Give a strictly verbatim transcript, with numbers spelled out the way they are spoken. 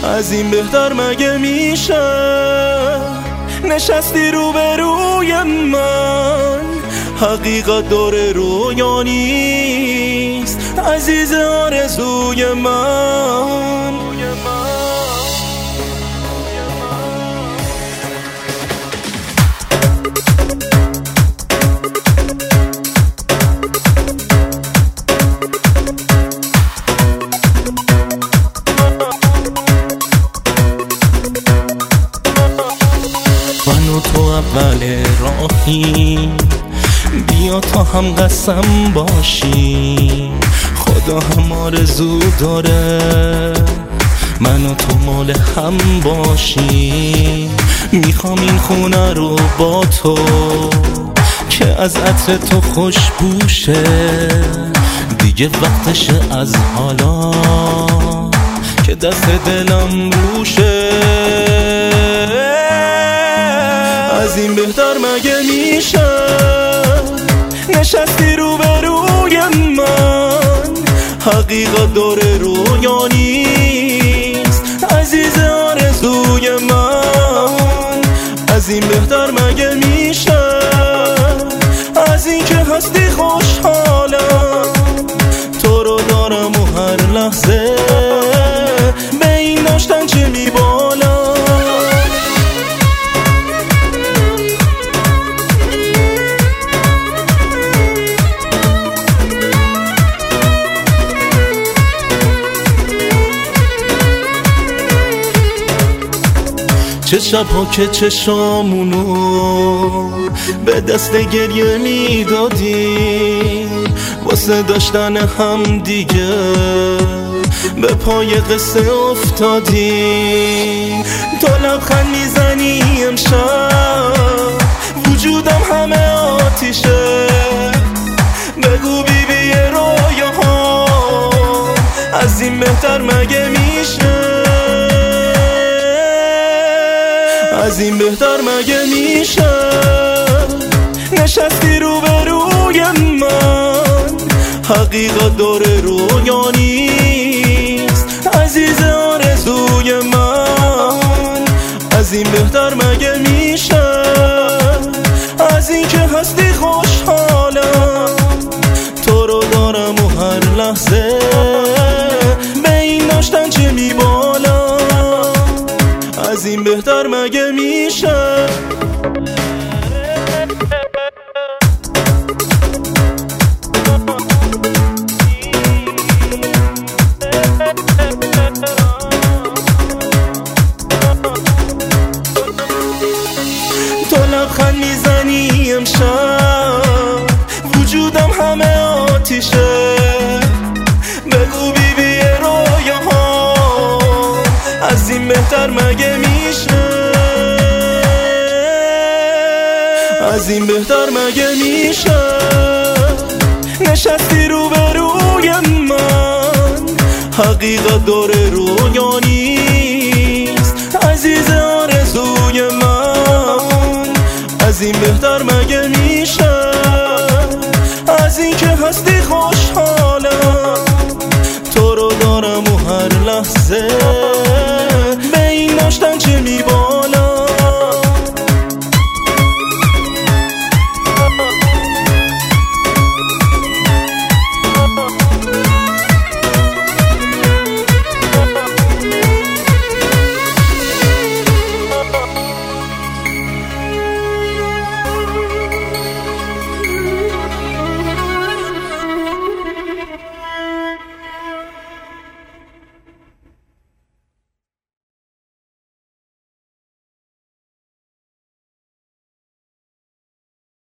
از این بهتر مگه میشه؟ نشستی روبروی من، حقیقت داره رویا نیست، عزیز آرزوی من. من و تو اول راهی، بیا تا هم قسم باشیم، خدا هم آرزو داره من و تو مال هم باشیم. میخوام این خونه رو با تو که از عطر تو خوشبوشه، دیگه وقتشه از حالا که دست دلم روشه. از این بهتر مگه میشه؟ نشستی روبروی من، حقیقت داره رویا نیست، عزیز آرزوی من. از این بهتر مگه میشه؟ از این که هستی خوشحالم، تو رو دارم و هر لحظه به این داشتن چه میبالم. چه شبها که چشامونو به دست گریه میدادیم، واسه داشتن هم دیگه به پای قصه افتادیم. تو لبخند میزنی امشب، وجودم همه آتیشه، بگو بی بی رویاها از این بهتر مگه میشه؟ از این بهتر مگه میشه؟ نشستی روبروی من، حقیقت داره رویا نیست، عزیز آرزوی من. از این بهتر مگه میشه؟ از این که هستی خوشحالم، تو رو دارم و هر لحظه به این داشتن چه میبالم. از این بهتر مگه میشه؟ تو لبخند میزنی امشب، وجودم همه آتیشه، بگو بی بی رویاها از این بهتر مگه میشه؟ از این بهتر مگه میشه؟ نشستی روبروی من، حقیقت داره رویا نیست، عزیز آرزوی من. از این بهتر مگه میشه؟ از این که هستی خوشحالم، تو رو دارم و هر لحظه